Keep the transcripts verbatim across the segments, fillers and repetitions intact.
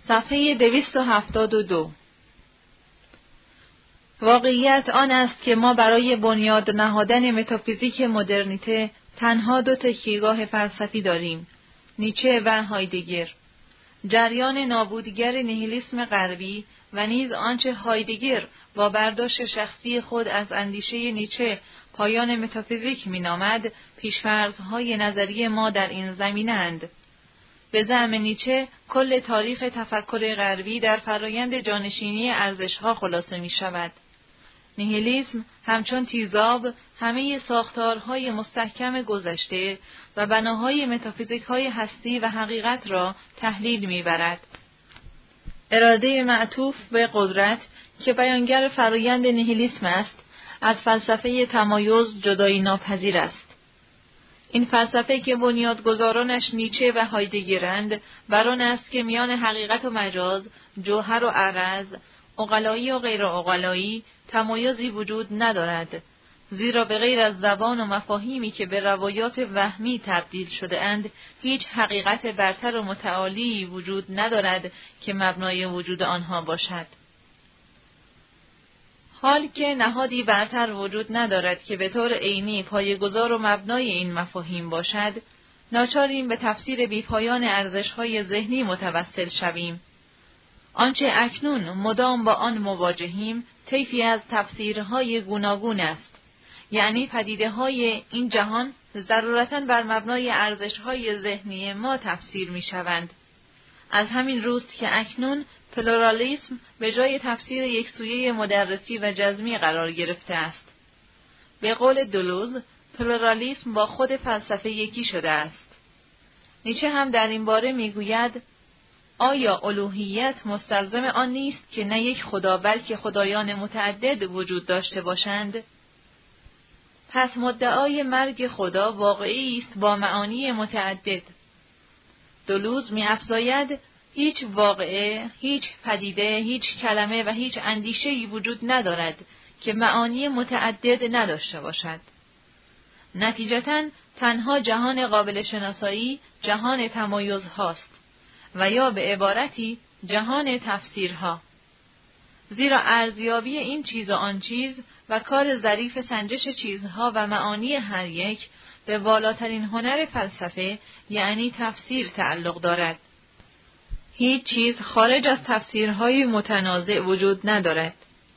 صفحه دویست و هفتاد و دو. واقعیت آن است که ما برای بنیاد نهادن متافیزیک مدرنیته تنها دو تکیهگاه فلسفی داریم: نیچه و هایدگر. جریان نابودگر نیهیلیسم غربی و نیز آنچه هایدگر با برداشت شخصی خود از اندیشه نیچه پایان متافیزیک مینامد، پیش‌فرض‌های نظری ما در این زمینه‌اند. به زعم نیچه، کل تاریخ تفکر غربی در فرایند جانشینی ارزش‌ها خلاصه می‌شود. نیهیلیسم همچون تیزاب همه ساختارهای مستحکم گذشته و بناهای متافیزیک‌های هستی و حقیقت را تحلیل می‌برد. اراده معطوف به قدرت که بیانگر فرایند نیهیلیسم است، از فلسفه تمایز جدایی ناپذیر است. این فلسفه که بنیادگذارانش نیچه و هایدگرند، بر آن است که میان حقیقت و مجاز، جوهر و عرض، عقلایی و غیر عقلایی تمایزی وجود ندارد، زیرا به غیر از زبان و مفاهیمی که به روایات وهمی تبدیل شده اند، هیچ حقیقت برتر و متعالی وجود ندارد که مبنای وجود آنها باشد. حال که نهادی برتر وجود ندارد که به طور عینی پایه‌گذار و مبنای این مفاهیم باشد، ناچاریم به تفسیر بیپایان ارزش‌های ذهنی متوسل شویم. آنچه اکنون مدام با آن مواجهیم، طیفی از تفسیرهای گوناگون است، یعنی پدیده‌های این جهان ضرورتاً بر مبنای ارزش‌های ذهنی ما تفسیر می‌شوند. از همین روست که اکنون پلورالیسم به جای تفسیر یکسویه مدرسی و جزمی قرار گرفته است. به قول دلوز، پلورالیسم با خود فلسفه یکی شده است. نیچه هم در این باره میگوید: آیا الوهیت مستلزم آن نیست که نه یک خدا بلکه خدایان متعدد وجود داشته باشند؟ پس مدعای مرگ خدا واقعی است با معانی متعدد. دلوز می‌افزاید: هیچ واقعه، هیچ پدیده، هیچ کلمه و هیچ اندیشه‌ای وجود ندارد که معانی متعدد نداشته باشد. نتیجتاً تنها جهان قابل شناسایی جهان تمایز هاست و یا به عبارتی جهان تفسیرها. زیرا ارزیابی این چیز و آن چیز و کار ظریف سنجش چیزها و معانی هر یک به والاترین هنر فلسفه یعنی تفسیر تعلق دارد. هیچ چیز خارج از تفسیرهای متنازع وجود ندارد.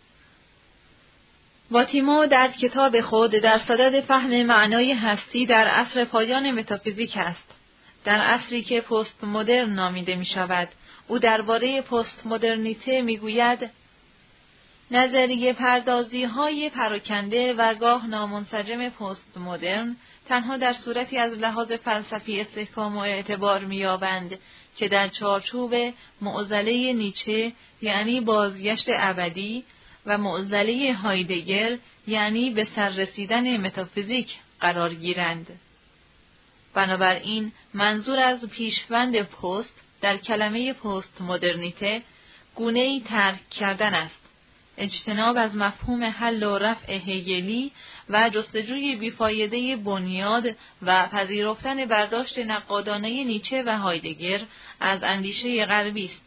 واتیمو در کتاب خود در صدد فهم معنای هستی در عصر پایان متافیزیک است، در عصری که پست مدرن نامیده می شود. او درباره پست مدرنیته می گوید: نظریه پردازی های پراکنده و گاه نامنسجم پست مدرن تنها در صورتی از لحاظ فلسفی استحکام و اعتبار می یابند که در چارچوب معضله نیچه یعنی بازگشت ابدی و معضله هایدگر یعنی به سر رسیدن متافیزیک قرار گیرند. بنابراین منظور از پیشوند پست در کلمه پست مدرنیته گونه‌ای ترک کردن است، اجتناب از مفهوم حل و رفع هگلی و جستجوی بیفایده بنیاد و پذیرفتن برداشت نقادانه نیچه و هایدگر از اندیشه غربی است.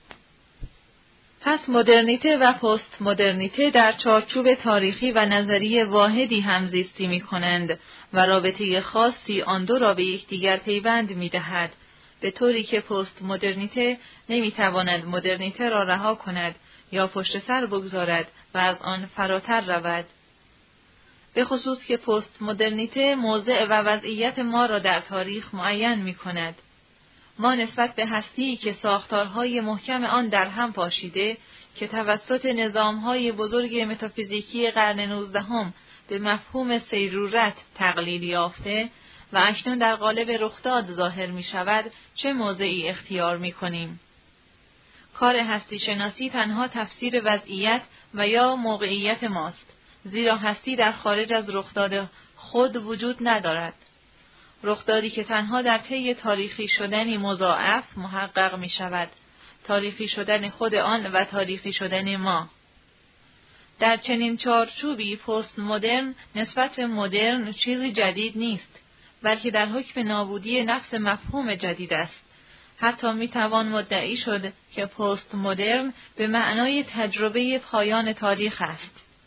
پس مدرنیته و پست مدرنیته در چارچوب تاریخی و نظری واحدی همزیستی می کنند و رابطه خاصی آن دو را به یکدیگر پیوند می دهد، به طوری که پست مدرنیته نمی تواند مدرنیته را رها کند یا پشت سر بگذارد و از آن فراتر رود. به خصوص که پست مدرنیته موضع و وضعیت ما را در تاریخ معین می کند. ما نسبت به هستی که ساختارهای محکم آن در هم پاشیده که توسط نظامهای بزرگ متافیزیکی قرن نوزدهم به مفهوم سیرورت تقلیل یافته و اکنون در قالب رخداد ظاهر می شود، چه موضعی اختیار می کنیم؟ کار هستی شناسی تنها تفسیر وضعیت و یا موقعیت ماست، زیرا هستی در خارج از رخداد خود وجود ندارد. رخدادی که تنها در طی تاریخی شدنی مضاعف محقق می شود، تاریخی شدن خود آن و تاریخی شدن ما. در چنین چارچوبی پست مدرن نسبت به مدرن چیزی جدید نیست، بلکه در حکم نابودی نفس مفهوم جدید است. حتی میتوان مدعی شد که پست مدرن به معنای تجربه پایان تاریخ است.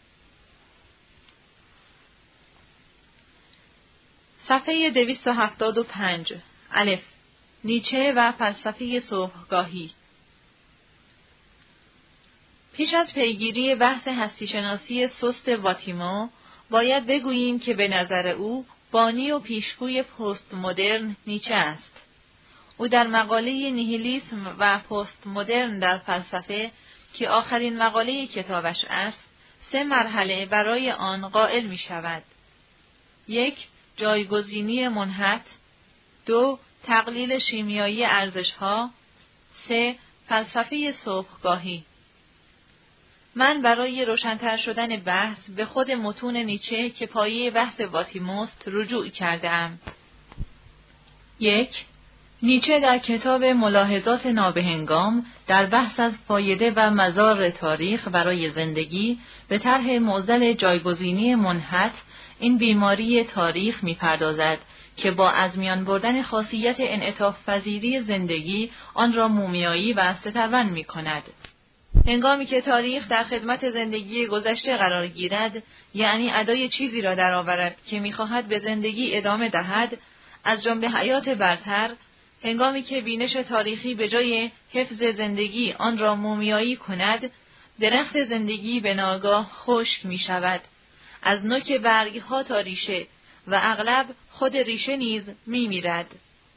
صفحه دویست و هفتاد و پنج. الف. نیچه و فلسفه صبحگاهی. پیش از پیگیری بحث هستیشناسی سست واتیمو، باید بگوییم که به نظر او بانی و پیشگوی پست مدرن نیچه است. او در مقاله نیهیلیسم و پست مدرن در فلسفه که آخرین مقاله کتابش است، سه مرحله برای آن قائل می شود. یک، جایگزینی منحت. دو، تقلیل شیمیایی ارزش‌ها. سه، فلسفه صبحگاهی. من برای روشن‌تر شدن بحث به خود متون نیچه که پایه بحث واتیموست رجوع کرده‌ام. یک، نیچه در کتاب ملاحظات نابهنگام در بحث از فایده و مضار تاریخ برای زندگی به طرح معضل جایگزینی منحت، این بیماری تاریخ می‌پردازد که با از میان بردن خاصیت انعطاف پذیری زندگی آن را مومیایی و سترون می‌کند. هنگامی که تاریخ در خدمت زندگی گذشته قرار گیرد، یعنی ادای چیزی را درآورد که می‌خواهد به زندگی ادامه دهد، از جمله حیات برتر، هنگامی که بینش تاریخی به جای حفظ زندگی آن را مومیایی کند، درخت زندگی به ناگاه خشک می شود، از نوک برگها تا ریشه، و اغلب خود ریشه نیز می میرد.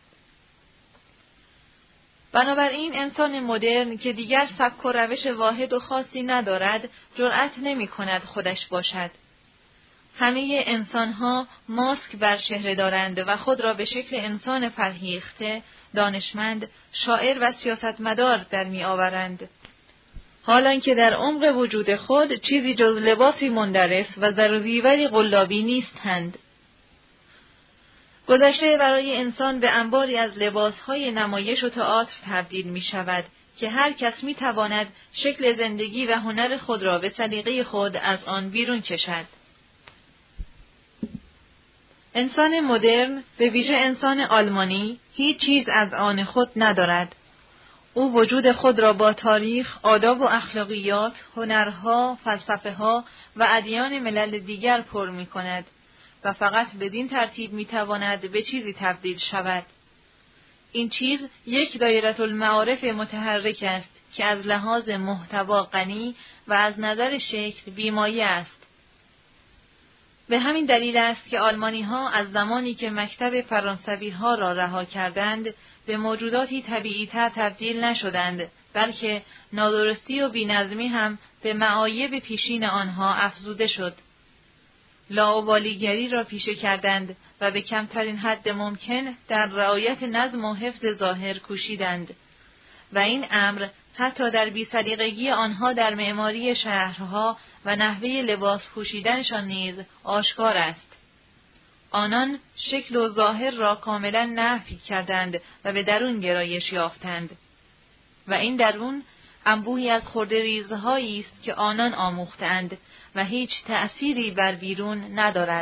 بنابراین انسان مدرن که دیگر سبک و روش واحد و خاصی ندارد، جرأت نمی کند خودش باشد. همه انسانها ماسک بر چهره دارند و خود را به شکل انسان فرهیخته، دانشمند، شاعر و سیاستمدار در می آورند. حالان که در عمق وجود خود چیزی جز لباسی مندرس و زر و زیوری قلابی نیستند. گذشته برای انسان به انباری از لباسهای نمایش و تئاتر تبدیل می شود که هر کس می تواند شکل زندگی و هنر خود را به سلیقه خود از آن بیرون کشد. انسان مدرن، به ویژه انسان آلمانی، هیچ چیز از آن خود ندارد. او وجود خود را با تاریخ، آداب و اخلاقیات، هنرها، فلسفه‌ها و ادیان ملل دیگر پر می کند و فقط بدین ترتیب می تواند به چیزی تبدیل شود. این چیز یک دایره المعارف متحرک است که از لحاظ محتوا غنی و از نظر شکل بیمایه است. به همین دلیل است که آلمانی‌ها از زمانی که مکتب فرانسوی‌ها را رها کردند، به موجوداتی طبیعی‌تر تبدیل نشدند، بلکه نادرستی و بی‌نظمی هم به معایب پیشین آنها افزوده شد. لاابالیگری را پیشه کردند و به کمترین حد ممکن در رعایت نظم و حفظ ظاهر کوشیدند و این امر حتی در بی‌سلیقگی آنها در معماری شهرها و نحوه لباس پوشیدنشان نیز آشکار است. آنان شکل و ظاهر را کاملا نفی کردند و به درون گرایش یافتند و این درون انبوهی از خرده‌ریزهایی است که آنان آموختند و هیچ تأثیری بر بیرون ندارد.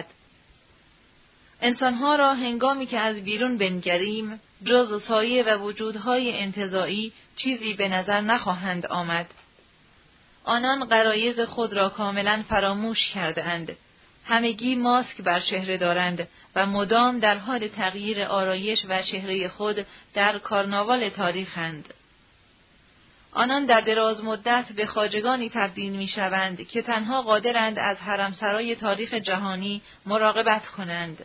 انسانها را هنگامی که از بیرون بنگریم، جز سایه و وجودهای انتزاعی چیزی به نظر نخواهند آمد. آنان غرایز خود را کاملا فراموش کرده‌اند. همگی ماسک بر چهره دارند و مدام در حال تغییر آرایش و چهره خود در کارناوال تاریخند. آنان در دراز مدت به خواجگانی تبدیل می شوند که تنها قادرند از حرمسرای تاریخ جهانی مراقبت کنند.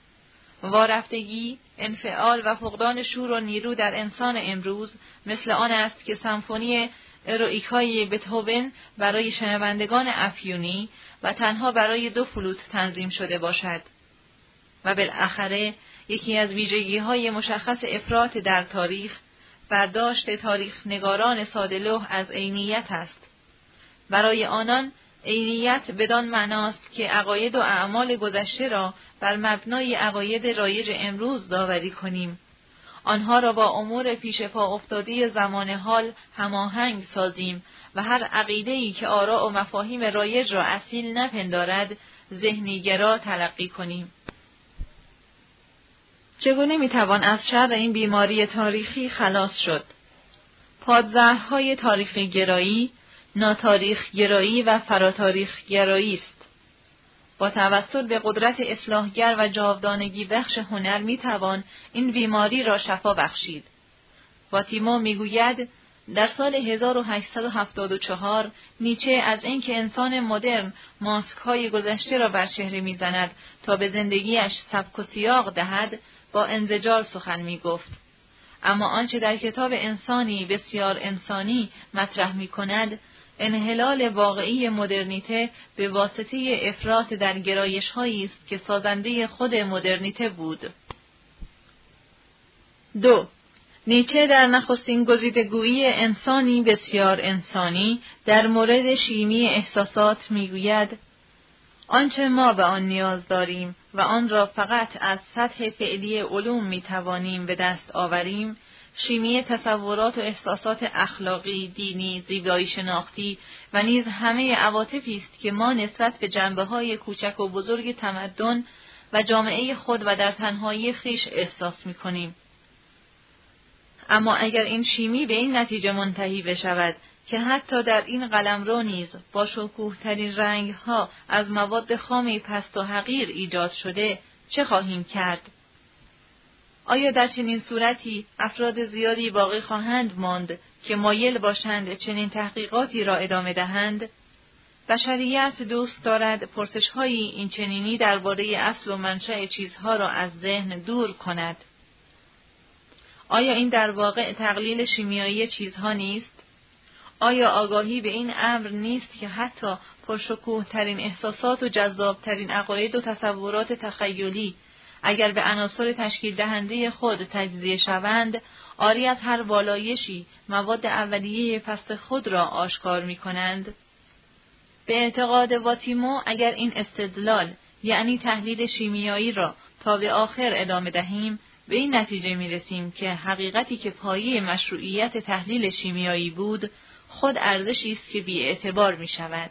وارفتگی، انفعال و فقدان شور و نیرو در انسان امروز مثل آن است که سمفونی اروئیکای بتهوون برای شنوندگان افیونی و تنها برای دو فلوت تنظیم شده باشد. و بالاخره یکی از ویژگی‌های مشخص افراط در تاریخ، برداشت تاریخ نگاران ساده‌لوح از عینیت است. برای آنان عینیت بدان معناست که عقاید و اعمال گذشته را بر مبنای عقاید رایج امروز داوری کنیم. آنها را با امور پیش پا افتاده زمان حال هماهنگ سازیم و هر عقیده‌ای که آراء و مفاهیم رایج را اصیل نپندارد ذهنی‌گرا تلقی کنیم. چگونه میتوان از شر این بیماری تاریخی خلاص شد؟ پادزهرهای تاریخ گرایی، ناتاریخ گرایی و فراتاریخ گرایی است. با توسل به قدرت اصلاحگر و جاودانگی بخش هنر میتوان این بیماری را شفا بخشید. واتیمو میگوید در سال هزار و هشتصد و هفتاد و چهار نیچه از اینکه انسان مدرن ماسک‌های گذشته را بر چهره می‌زند تا به زندگیش سبک و سیاق دهد با انزجار سخن می‌گفت. اما آنچه در کتاب انسانی بسیار انسانی مطرح می‌کند انحلال واقعی مدرنیته به واسطه افراط در گرایش‌هایی است که سازنده خود مدرنیته بود. دو نیچه در نخستین گزیدگویی انسانی بسیار انسانی در مورد شیمی احساسات میگوید آنچه ما به آن نیاز داریم و آن را فقط از سطح فعلی علوم میتوانیم به دست آوریم، شیمی تصورات و احساسات اخلاقی، دینی، زیبایی شناختی و نیز همه عواطفی است که ما نسبت به جنبه‌های کوچک و بزرگ تمدن و جامعه خود و در تنهایی خویش احساس می‌کنیم. اما اگر این شیمی به این نتیجه منتهی بشود که حتی در این قلمرو نیز با شکوه‌ترین رنگ‌ها از مواد خام پست و حقیر ایجاد شده، چه خواهیم کرد؟ آیا در چنین صورتی افراد زیادی باقی خواهند ماند که مایل باشند چنین تحقیقاتی را ادامه دهند؟ بشریت دوست دارد پرسش‌های این چنینی درباره اصل و منشأ چیزها را از ذهن دور کند. آیا این در واقع تقلیل شیمیایی چیزها نیست؟ آیا آگاهی به این امر نیست که حتی پرشکوه‌ترین احساسات و جذاب‌ترین عقاید و تصورات تخیلی اگر به عناصر تشکیل دهنده خود تجزیه شوند، عاری از هر والایشی مواد اولیه پست خود را آشکار می کنند؟ به اعتقاد واتیمو اگر این استدلال یعنی تحلیل شیمیایی را تا به آخر ادامه دهیم، به این نتیجه می رسیم که حقیقتی که پایه مشروعیت تحلیل شیمیایی بود، خود ارزشی است که بی اعتبار می شود.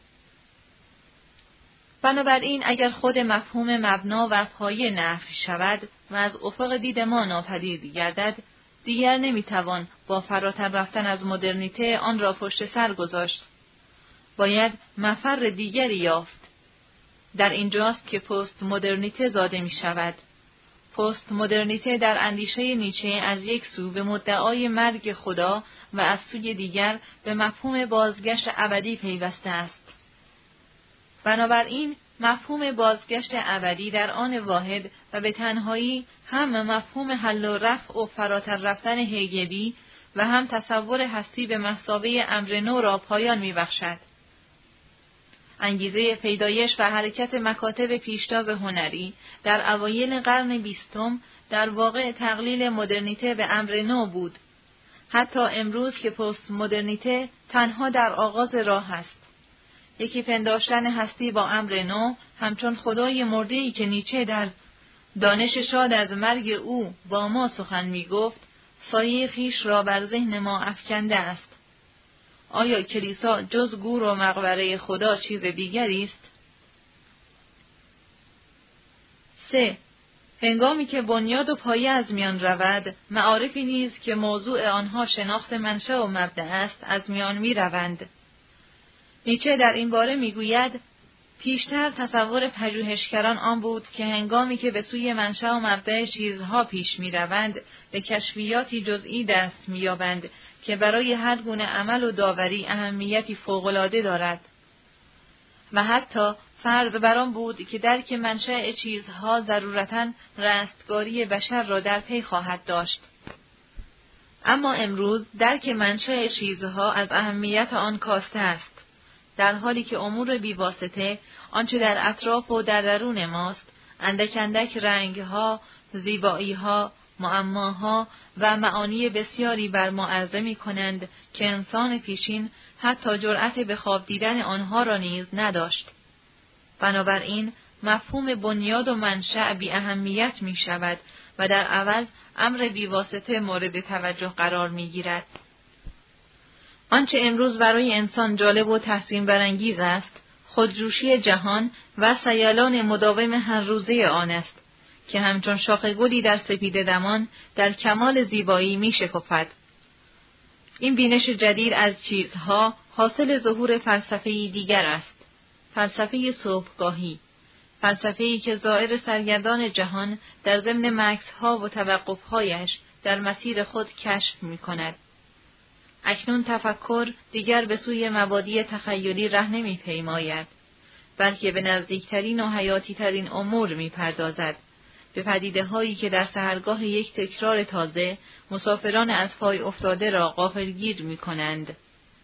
بنابراین اگر خود مفهوم مبنا و پایه نفی شود و از افق دید ما ناپدید گردد، دیگر نمیتوان با فراتر رفتن از مدرنیته آن را پشت سر گذاشت. باید مفر دیگری یافت. در اینجاست که پست مدرنیته زاده می شود. پست مدرنیته در اندیشه نیچه از یک سو به مدعای مرگ خدا و از سوی دیگر به مفهوم بازگشت ابدی پیوسته است. بنابراین مفهوم بازگشت ابدی در آن واحد و به تنهایی هم مفهوم حل و رفع و فراتر رفتن هگلی و هم تصور هستی به مثابه امر نو را پایان می‌بخشد. انگیزه پیدایش و حرکت مکاتب پیشتاز هنری در اوایل قرن بیستم در واقع تقلیل مدرنیته به امر نو بود، حتی امروز که پست مدرنیته تنها در آغاز راه است. یکی پنداشتن هستی با امر نو همچون خدای مرده‌ای که نیچه در دانش شاد از مرگ او با ما سخن می گفت، سایه خویش را بر ذهن ما افکنده است. آیا کلیسا جز گور و مقبره خدا چیز دیگری است؟ سه. هنگامی که بنیاد و پایه از میان رود، معارفی نیز که موضوع آنها شناخت منشأ و مبدأ است از میان می روند. نیچه در این باره می گوید پیشتر تصور پژوهشگران آن بود که هنگامی که به سوی منشأ و مبدأ چیزها پیش می روند، به کشفیاتی جزئی دست می یابند که برای هر گونه عمل و داوری اهمیتی فوق‌العاده دارد. و حتی فرض بر آن بود که درک منشأ چیزها ضرورتاً رستگاری بشر را در پی خواهد داشت. اما امروز درک منشأ چیزها از اهمیت آن کاسته است، در حالی که امور بیواسطه، آنچه در اطراف و در درون ماست، اندک اندک رنگها، زیباییها، معماها و معانی بسیاری بر ما عرضه می کنند که انسان پیشین حتی جرأت به خواب دیدن آنها را نیز نداشت. بنابراین مفهوم بنیاد و منشأ بی اهمیت می شود و در عوض امر بیواسطه مورد توجه قرار می گیرد. آنچه امروز برای انسان جالب و تحسین برانگیز است، خودجوشی جهان و سیلان مداوم هر روزه آن است که همچون شاخ گلی در سپیده دمان در کمال زیبایی می شکفد. این بینش جدید از چیزها حاصل ظهور فلسفه‌ای دیگر است، فلسفه صبحگاهی، فلسفه‌ای که زائر سرگردان جهان در ضمن مکث‌ها و توقف‌هایش در مسیر خود کشف می‌کند. اکنون تفکر دیگر به سوی مبادی تخیلی ره نمی‌پیماید، بلکه به نزدیکترین و حیاتی‌ترین امور می‌پردازد، به پدیده‌هایی که در سحرگاه یک تکرار تازه مسافران از پای افتاده را غافلگیر می‌کنند.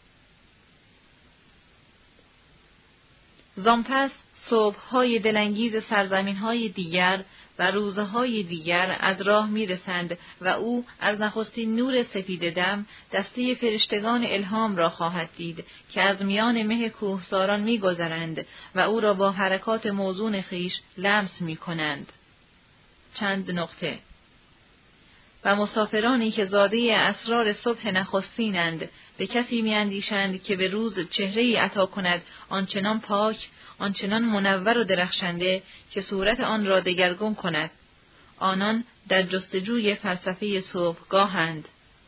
زانپس صبح‌های دلانگیز سرزمین‌های دیگر و روزهای دیگر از راه می‌رسند و او از نخستین نور سپید دم دسته فرشتگان الهام را خواهد دید که از میان مه کوهساران می‌گذرند و او را با حرکات موزون خویش لمس می‌کنند. چند نقطه. و مسافرانی که زاده اسرار صبح نخستینند به کسی می‌اندیشند که به روز چهره‌ای عطا کند آنچنان پاک، آنچنان منور و درخشنده که صورت آن را دگرگون کند. آنان در جستجوی فلسفه صبحگاهند.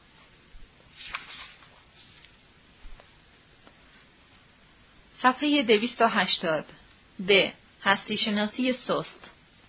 صفحه دویست و هشتاد. ب. هستی شناسی سست.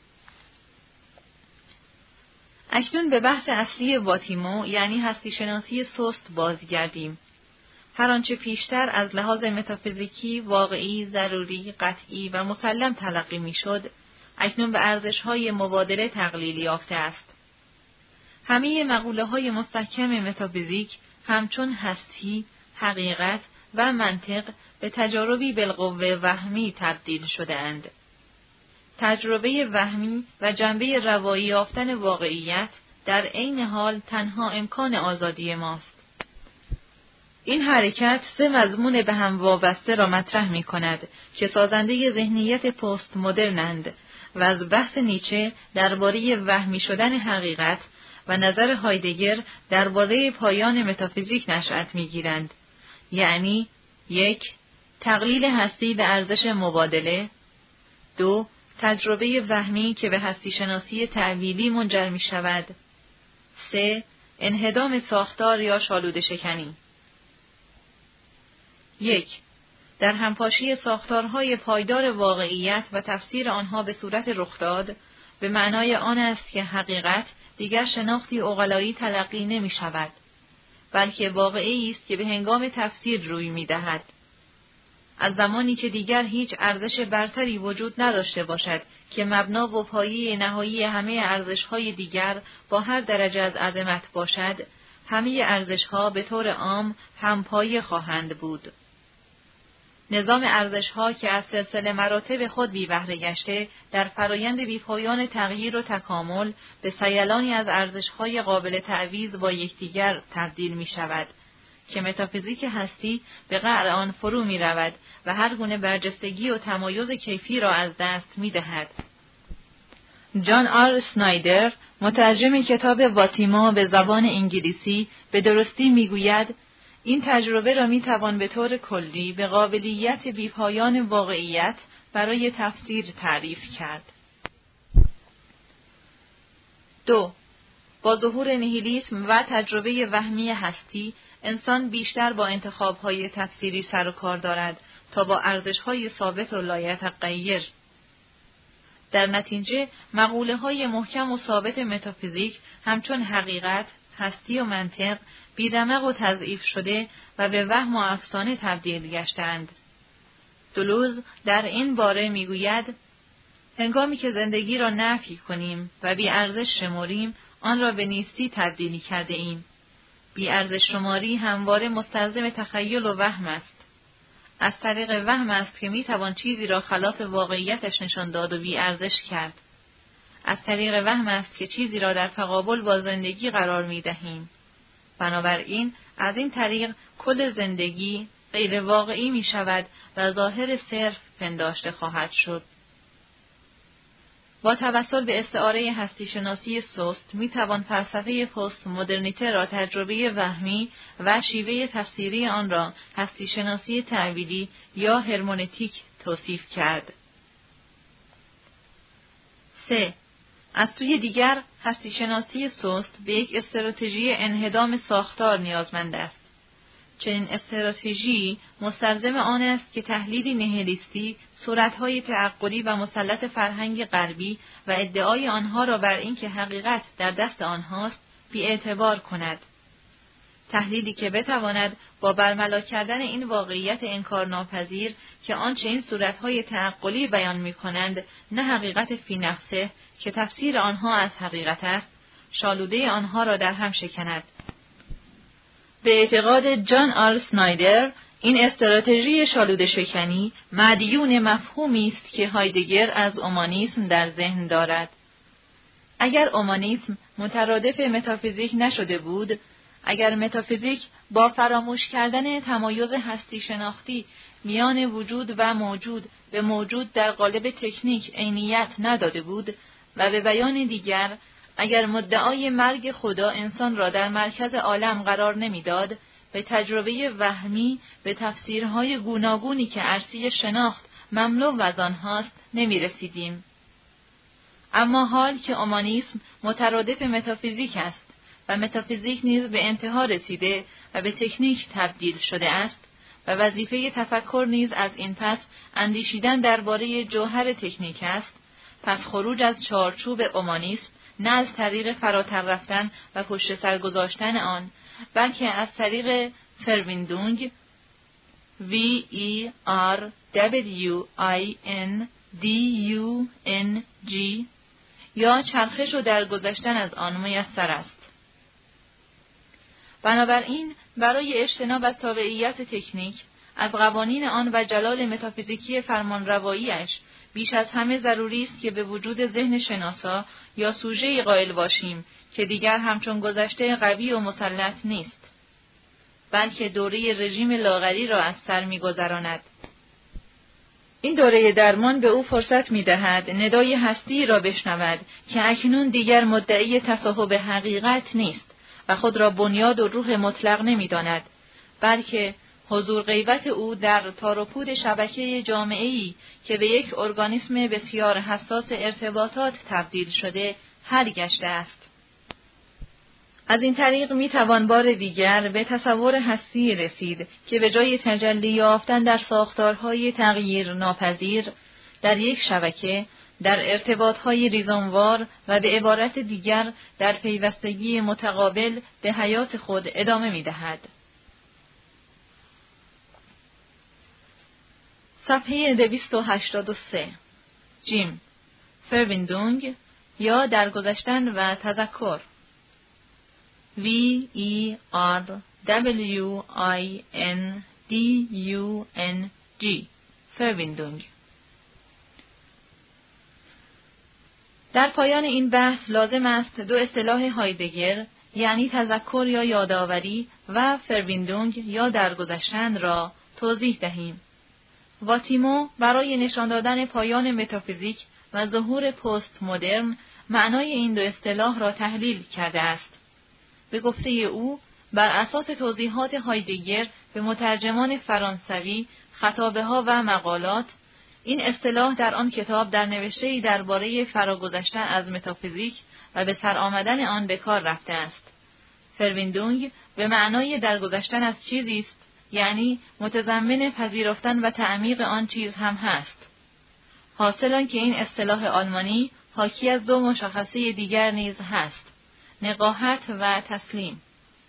اکنون به بحث اصلی واتیمو یعنی هستی شناسی سست بازگردیم. هر آنچه پیشتر از لحاظ متافیزیکی، واقعی، ضروری، قطعی و مسلم تلقی میشد، اکنون به ارزش‌های مبادله تقلیل یافته است. همه مقوله‌های مستحکم متافیزیک همچون هستی، حقیقت و منطق به تجاربی بالقوه وهمی تبدیل شده‌اند. تجربه وهمی و جنبه روایی یافتن واقعیت در عین حال تنها امکان آزادی ماست. این حرکت سه مضمون به هم وابسته را مطرح می کند که سازنده ذهنیت پست مدرنند و از بحث نیچه درباره وهمی شدن حقیقت و نظر هایدگر درباره پایان متافیزیک نشأت می گیرند. یعنی یک، تقلیل هستی به ارزش مبادله. دو، تجربه وهمی که به هستی شناسی تعبیری منجر می شود. سه، انهدام ساختار یا شالوده شکنی. یک، در همپاشی ساختارهای پایدار واقعیت و تفسیر آنها به صورت رخداد، به معنای آن است که حقیقت دیگر شناختی عقلایی تلقی نمی شود، بلکه واقعی است که به هنگام تفسیر روی می دهد. از زمانی که دیگر هیچ ارزش برتری وجود نداشته باشد که مبنا و پایه نهایی همه ارزش‌های دیگر با هر درجه از عظمت باشد، همه ارزش‌ها به طور عام همپایه خواهند بود. نظام ارزش‌ها که از سلسله مراتب خود بی بهره گشته در فرایند بی‌پایان تغییر و تکامل به سیلانی از ارزش‌های قابل تعویض با یکدیگر تبدیل می‌شود که متافیزیک هستی به قعر آن فرو می‌رود و هر گونه برجستگی و تمایز کیفی را از دست می‌دهد. جان آر اسنایدر، مترجم کتاب واتیمو به زبان انگلیسی، به درستی می‌گوید این تجربه را می‌توان به طور کلی به قابلیت بی‌پایان واقعیت برای تفسیر تعریف کرد. دو. با ظهور نیهیلیسم و تجربه وهمی هستی، انسان بیشتر با انتخاب‌های تفسیری سر و کار دارد تا با ارزش‌های ثابت و لایتغیر. در نتیجه مقوله‌های محکم و ثابت متافیزیک همچون حقیقت، هستی و منطق بی‌رمق و تضعیف شده و به وهم و افسانه تبدیل گشتند. دلوز در این باره میگوید هنگامی که زندگی را نفی کنیم و بی ارزش شماریم، آن را به نیستی تبدیلی کرده ایم. بی ارزش شماری همواره مستلزم تخیل و وهم است. از طریق وهم است که میتوان چیزی را خلاف واقعیتش نشان داد و بی ارزش کرد. از طریق وهم است که چیزی را در تقابل با زندگی قرار میدهیم. بنابراین از این طریق کل زندگی غیر واقعی می شود و ظاهر صرف پنداشته خواهد شد. با توسل به استعاره هستی شناسی سست می توان فلسفه پست مدرنیته را تجربه وهمی و شیوه تفسیری آن را هستی شناسی تعبیری یا هرمونتیک توصیف کرد. سه. از سوی دیگر هستی‌شناسی سست به یک استراتژی انهدام ساختار نیازمند است. چنین استراتژی مستلزم آن است که تحلیلی نهیلیستی صورتهای تعقلی و مسلط فرهنگ غربی و ادعای آنها را بر اینکه حقیقت در دست آنهاست بی‌اعتبار کند. تحلیلی که بتواند با برملا کردن این واقعیت انکارناپذیر که آنچه این صورتهای تعقلی بیان می‌کنند نه حقیقت فی نفسه که تفسیر آنها از حقیقت است، شالوده آنها را در هم شکند. به اعتقاد جان آر سنایدر، این استراتژی شالوده شکنی مدیون مفهومی است که هایدگر از اومانیسم در ذهن دارد. اگر اومانیسم مترادف متافیزیک نشده بود، اگر متافیزیک با فراموش کردن تمایز هستی شناختی میان وجود و موجود به موجود در قالب تکنیک عینیت نداده بود و به بیان دیگر اگر مدعای مرگ خدا انسان را در مرکز عالم قرار نمیداد، به تجربه وهمی به تفسیرهای گوناگونی که عرصه شناخت مملو از آنهاست نمی رسیدیم. اما حال که اومانیسم مترادف متافیزیک است و متافیزیک نیز به انتها رسیده و به تکنیک تبدیل شده است و وظیفه تفکر نیز از این پس اندیشیدن درباره جوهر تکنیک است، پس خروج از چارچوب اومانیسم نه از طریق فراتر رفتن و پشت سر گذاشتن آن، بلکه از طریق فرویندونگ V E R W I N D U N G یا چرخش و درگذشتن از آن میسر است. بنابراین برای اجتناب از تابعیت تکنیک از قوانین آن و جلال متافیزیکی فرمانروایی‌اش بیش از همه ضروری است که به وجود ذهن شناسا یا سوژه‌ای قائل باشیم که دیگر همچون گذشته قوی و مسلط نیست، بلکه دوره رژیم لاغری را از سر می‌گذراند. این دوره درمان به او فرصت می‌دهد ندای هستی را بشنود که اکنون دیگر مدعی تصاحب حقیقت نیست و خود را بنیاد و روح مطلق نمی‌داند، بلکه حضور غیبت او در تار و پود شبکه جامعه‌ای که به یک ارگانیسم بسیار حساس ارتباطات تبدیل شده حل گشته است. از این طریق می توان بار دیگر به تصور هستی رسید که به جای تجلی یافتن در ساختارهای تغییر ناپذیر در یک شبکه، در ارتباطهای ریزموار و به عبارت دیگر در پیوستگی متقابل به حیات خود ادامه می دهد. صفحه دویست و هشتاد و سه. جیم فرویندونگ یا درگذشتن و تذکر. V E R W I N D U N G فرویندونگ. در پایان این بحث لازم است دو اصطلاح هایدگر یعنی تذکر یا یادآوری و فرویندونگ یا درگذشتن را توضیح دهیم. واتیمو برای نشان دادن پایان متافیزیک و ظهور پست مدرن معنای این دو اصطلاح را تحلیل کرده است. به گفته او بر اساس توضیحات هایدگر به مترجمان فرانسوی، خطابه‌ها و مقالات، این اصطلاح در آن کتاب در نوشته‌ای درباره فراگذشتن از متافیزیک و به سر آمدن آن به کار رفته است. فرویندونگ به معنای درگذشتن از چیزی است، یعنی متضمن پذیرفتن و تعمیق آن چیز هم هست. حاصل آن که این اصطلاح آلمانی حاکی از دو مشخصه دیگر نیز هست: نقاهت و تسلیم.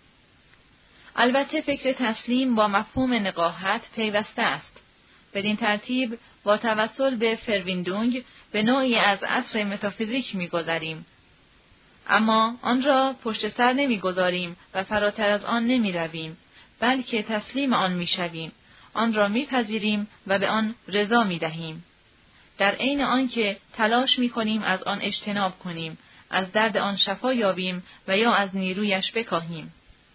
البته فکر تسلیم با مفهوم نقاهت پیوسته است. بدین ترتیب با توسل به فرویندونگ به نوعی از عصر متافیزیک می‌گذریم، اما آن را پشت سر نمی‌گذاریم و فراتر از آن نمی‌رویم، بلکه تسلیم آن می‌شویم، آن را می‌پذیریم و به آن رضا می‌دهیم، در عین آنکه تلاش می‌کنیم از آن اجتناب کنیم، از درد آن شفا یابیم و یا از نیرویش بکاهیم.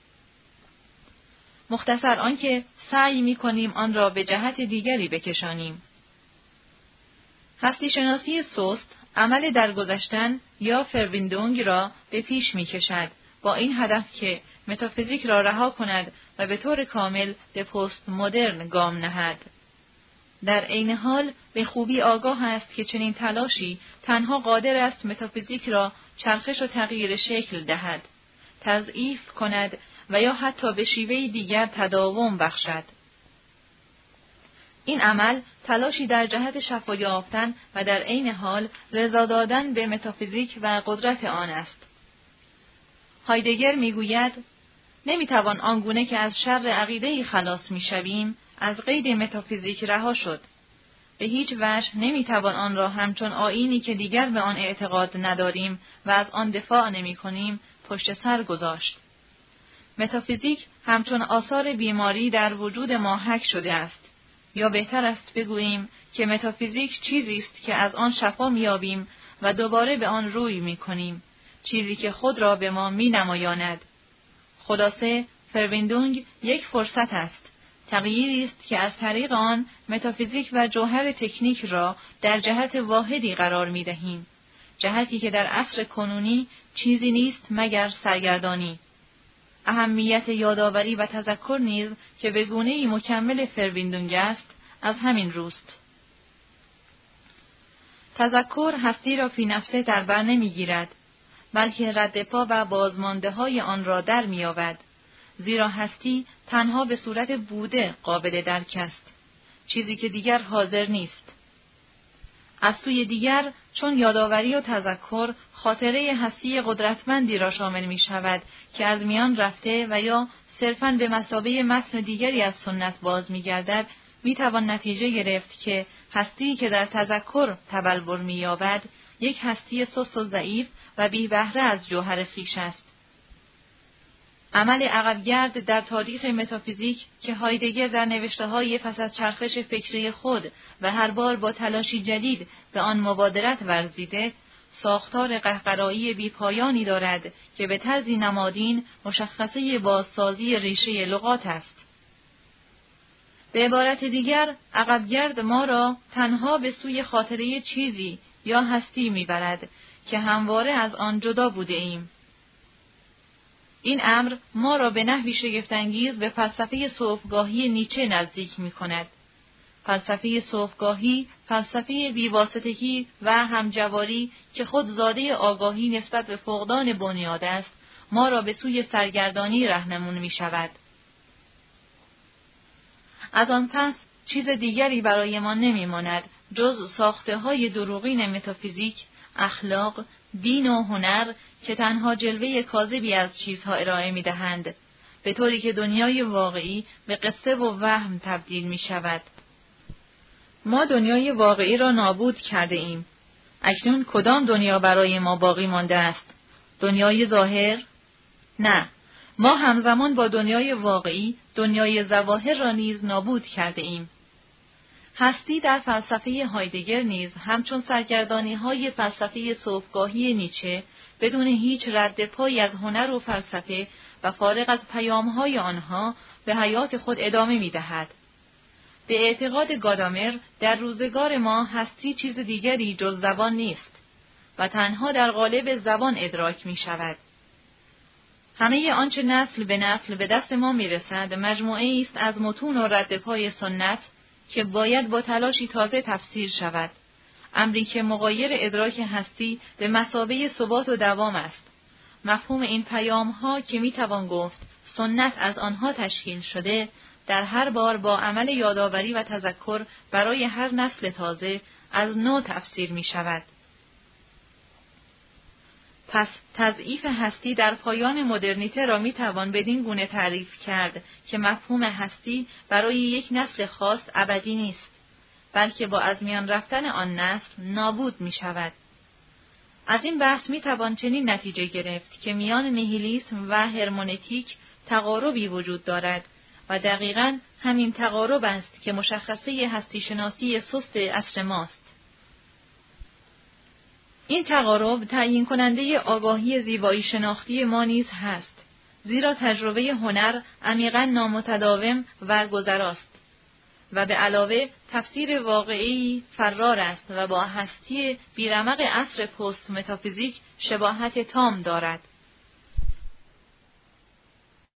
مختصر آنکه سعی می‌کنیم آن را به جهت دیگری بکشانیم. هستی شناسی سست عمل درگذشتن یا فرویندونگ را به پیش می‌کشد با این هدف که متافیزیک را رها کند و به طور کامل به پست مدرن گام نهد. در عین حال به خوبی آگاه است که چنین تلاشی تنها قادر است متافیزیک را چرخش و تغییر شکل دهد، تضعیف کند و یا حتی به شیوه دیگر تداوم بخشد. این عمل تلاشی در جهت شفا یافتن و در عین حال رضا دادن به متافیزیک و قدرت آن است. هایدگر میگوید نمیتوان آنگونه که از شر عقیده‌ای خلاص میشویم از قید متافیزیک رها شد. به هیچ وجه نمیتوان آن را همچون آیینی که دیگر به آن اعتقاد نداریم و از آن دفاع نمی‌کنیم پشت سر گذاشت. متافیزیک همچون آثار بیماری در وجود ما حک شده است، یا بهتر است بگوییم که متافیزیک چیزی است که از آن شفا می‌یابیم و دوباره به آن روی می‌کنیم، چیزی که خود را به ما می‌نمایاند. خلاصه فرویندونگ یک فرصت است، تغییری است که از طریق آن متافیزیک و جوهر تکنیک را در جهت واحدی قرار می‌دهیم، جهتی که در عصر کنونی چیزی نیست مگر سرگردانی. اهمیت یادآوری و تذکر نیز که به گونه‌ای مکمل فرویندونگ است، از همین روست. تذکر هستی را فی نفسه در بر نمی‌گیرد، بلکه رد پا و بازمانده‌های آن را در می‌یابد، زیرا هستی تنها به صورت بوده قابل درک است، چیزی که دیگر حاضر نیست. از سوی دیگر چون یادآوری و تذکر خاطره هستی قدرتمندی را شامل می شود که از میان رفته و یا صرفاً به مثابه متن دیگری از سنت باز می گردد، می توان نتیجه گرفت که هستی که در تذکر تبلور می یابد یک هستی سست و ضعیف و بی بهره از جوهر خویش است. عمل عقبگرد در تاریخ متافیزیک که هایدگر در نوشته‌های پس از چرخش فکری خود و هر بار با تلاشی جدید به آن مبادرت ورزیده، ساختار قهقرایی بیپایانی دارد که به طرزی نمادین مشخصه بازسازی ریشه لغات است. به عبارت دیگر، عقبگرد ما را تنها به سوی خاطره چیزی یا هستی میبرد که همواره از آن جدا بوده ایم. این امر ما را به نحوی شگفت‌انگیز به فلسفه صبحگاهی نیچه نزدیک می‌کند. فلسفه صبحگاهی، فلسفه بی‌واسطگی و همجواری که خود زاده آگاهی نسبت به فقدان بنیاد است، ما را به سوی سرگردانی راهنمون می‌شود. از آن پس چیز دیگری برای ما نمی‌ماند جز ساخته‌های دروغین متافیزیک، اخلاق، دین و هنر که تنها جلوه کاذبی از چیزها ارائه می‌دهند، به طوری که دنیای واقعی به قصه و وهم تبدیل می‌شود. ما دنیای واقعی را نابود کرده ایم. اکنون کدام دنیا برای ما باقی مانده است؟ دنیای ظاهر؟ نه، ما همزمان با دنیای واقعی دنیای ظواهر را نیز نابود کرده ایم. هستی در فلسفه هایدگر نیز همچون سرگردانی‌های فلسفه صبحگاهی نیچه بدون هیچ رد پایی از هنر و فلسفه و فارغ از پیام‌های آنها به حیات خود ادامه می‌دهد. به اعتقاد گادامر در روزگار ما هستی چیز دیگری جز زبان نیست و تنها در قالب زبان ادراک می‌شود. همه آنچه نسل به نسل به دست ما می‌رسد مجموعه‌ای است از متون و رد پای سنت که باید با تلاشی تازه تفسیر شود، امری که مغایر ادراک هستی به مثابه ثبات و دوام است. مفهوم این پیام‌ها که می‌توان گفت سنت از آنها تشکیل شده، در هر بار با عمل یادآوری و تذکر برای هر نسل تازه از نو تفسیر می‌شود. پس تضعیف هستی در پایان مدرنیته را میتوان بدین گونه تعریف کرد که مفهوم هستی برای یک نسل خاص ابدی نیست، بلکه با از میان رفتن آن نسل نابود می شود. از این بحث میتوان چنین نتیجه گرفت که میان نیهیلیسم و هرمونتیک تقاربی وجود دارد و دقیقاً همین تقارب است که مشخصه هستی شناسی سست عصر ماست. این تقارب تعیین کننده آگاهی زیبایی شناختی ما نیز هست، زیرا تجربه هنر عمیقاً نامتداوم و گذراست و به علاوه تفسیر واقعی فرار است و با هستی بیرمق عصر پست متافیزیک شباهت تام دارد.